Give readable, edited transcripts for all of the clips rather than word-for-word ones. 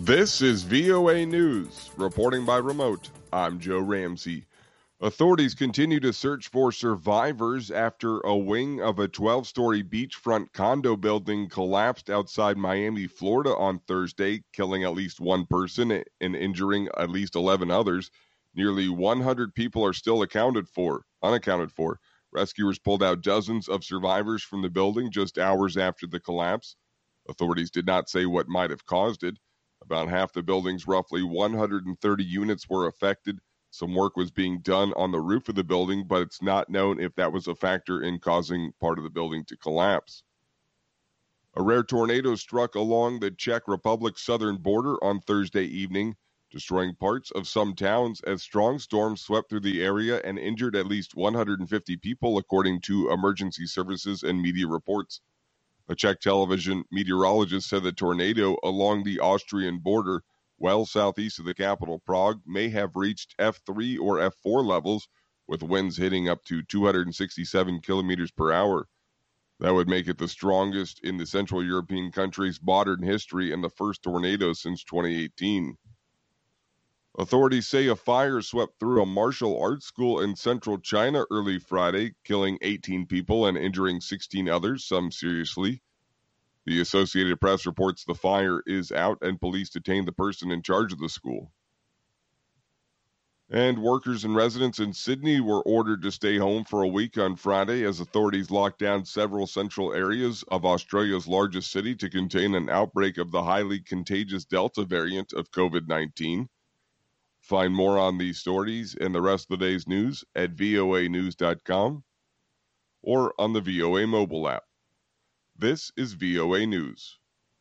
This is VOA News. Reporting by remote, I'm Joe Ramsey. Authorities continue to search for survivors after a wing of a 12-story beachfront condo building collapsed outside Miami, Florida on Thursday, killing at least one person and injuring at least 11 others. Nearly 100 people are still unaccounted for. Rescuers pulled out dozens of survivors from the building just hours after the collapse. Authorities did not say what might have caused it. About half the building's roughly 130 units were affected. Some work was being done on the roof of the building, but it's not known if that was a factor in causing part of the building to collapse. A rare tornado struck along the Czech Republic's southern border on Thursday evening, destroying parts of some towns as strong storms swept through the area and injured at least 150 people, according to emergency services and media reports. A Czech television meteorologist said the tornado along the Austrian border, well southeast of the capital, Prague, may have reached F3 or F4 levels, with winds hitting up to 267 kilometers per hour. That would make it the strongest in the Central European country's modern history and the first tornado since 2018. Authorities say a fire swept through a martial arts school in central China early Friday, killing 18 people and injuring 16 others, some seriously. The Associated Press reports the fire is out and police detained the person in charge of the school. And workers and residents in Sydney were ordered to stay home for a week on Friday as authorities locked down several central areas of Australia's largest city to contain an outbreak of the highly contagious Delta variant of COVID-19. Find more on these stories and the rest of the day's news at voanews.com or on the VOA mobile app. This is VOA News.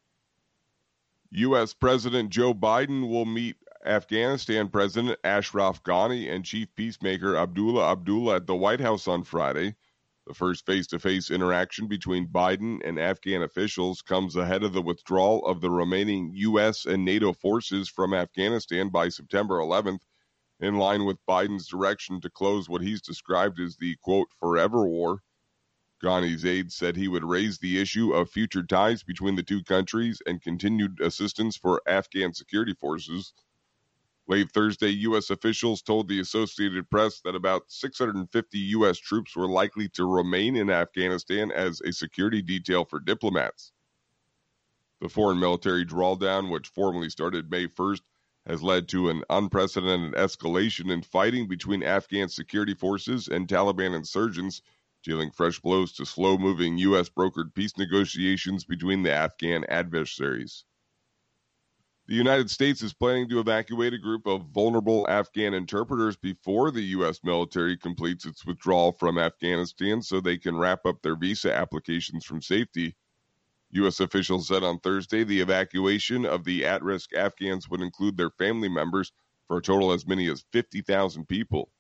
U.S. President Joe Biden will meet Afghanistan President Ashraf Ghani and Chief Peacemaker Abdullah Abdullah at the White House on Friday. The first face-to-face interaction between Biden and Afghan officials comes ahead of the withdrawal of the remaining U.S. and NATO forces from Afghanistan by September 11th, in line with Biden's direction to close what he's described as the, quote, forever war. Ghani's aide said he would raise the issue of future ties between the two countries and continued assistance for Afghan security forces. Late Thursday, U.S. officials told the Associated Press that about 650 U.S. troops were likely to remain in Afghanistan as a security detail for diplomats. The foreign military drawdown, which formally started May 1st, has led to an unprecedented escalation in fighting between Afghan security forces and Taliban insurgents, dealing fresh blows to slow-moving U.S.-brokered peace negotiations between the Afghan adversaries. The United States is planning to evacuate a group of vulnerable Afghan interpreters before the U.S. military completes its withdrawal from Afghanistan so they can wrap up their visa applications from safety. U.S. officials said on Thursday the evacuation of the at-risk Afghans would include their family members for a total as many as 50,000 people.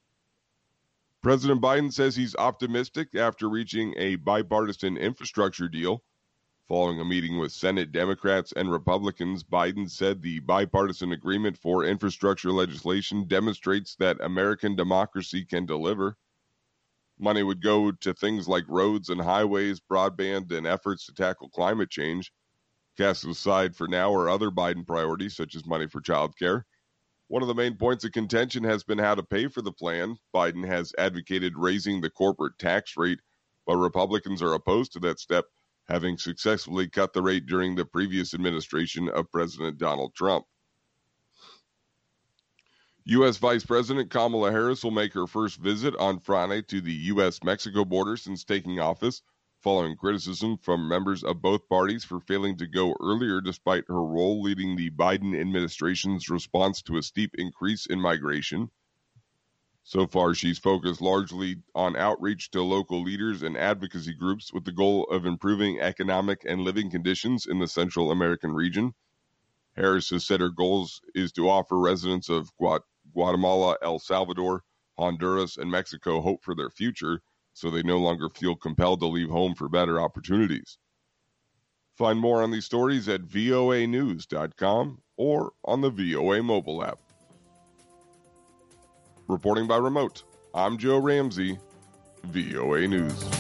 President Biden says he's optimistic after reaching a bipartisan infrastructure deal. Following a meeting with Senate Democrats and Republicans, Biden said the bipartisan agreement for infrastructure legislation demonstrates that American democracy can deliver. Money would go to things like roads and highways, broadband, and efforts to tackle climate change. Cast aside for now are other Biden priorities, such as money for child care. One of the main points of contention has been how to pay for the plan. Biden has advocated raising the corporate tax rate, but Republicans are opposed to that step, having successfully cut the rate during the previous administration of President Donald Trump. U.S. Vice President Kamala Harris will make her first visit on Friday to the U.S.-Mexico border since taking office, following criticism from members of both parties for failing to go earlier despite her role leading the Biden administration's response to a steep increase in migration. So far, she's focused largely on outreach to local leaders and advocacy groups with the goal of improving economic and living conditions in the Central American region. Harris has said her goals is to offer residents of Guatemala, El Salvador, Honduras, and Mexico hope for their future so they no longer feel compelled to leave home for better opportunities. Find more on these stories at voanews.com or on the VOA mobile app. Reporting by remote, I'm Joe Ramsey, VOA News.